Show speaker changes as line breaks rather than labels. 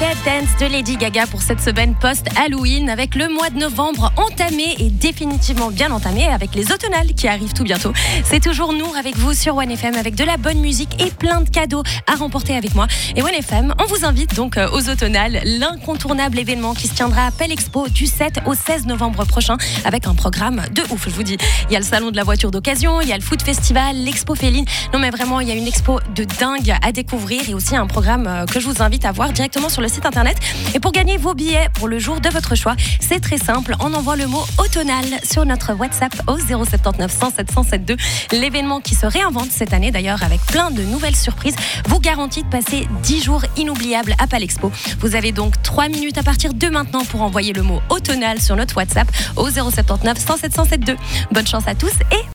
Dead Dance de Lady Gaga pour cette semaine post-Halloween, avec le mois de novembre entamé et définitivement bien entamé, avec les automnales qui arrivent tout bientôt. C'est toujours Nour avec vous sur OneFM, avec de la bonne musique et plein de cadeaux à remporter avec moi. Et OneFM, on vous invite donc aux automnales, l'incontournable événement qui se tiendra à Pellexpo du 7 au 16 novembre prochain, avec un programme de ouf, je vous dis. Il y a le salon de la voiture d'occasion, il y a le food festival, l'expo féline. Non mais vraiment, il y a une expo de dingue à découvrir et aussi un programme que je vous invite à voir directement sur le site internet. Et pour gagner vos billets pour le jour de votre choix, c'est très simple, on envoie le mot automnal sur notre WhatsApp au 079 107 172. L'événement qui se réinvente cette année d'ailleurs, avec plein de nouvelles surprises, vous garantit de passer 10 jours inoubliables à Pellexpo. Vous avez donc 3 minutes à partir de maintenant pour envoyer le mot automnal sur notre WhatsApp au 079 107 172. Bonne chance à tous et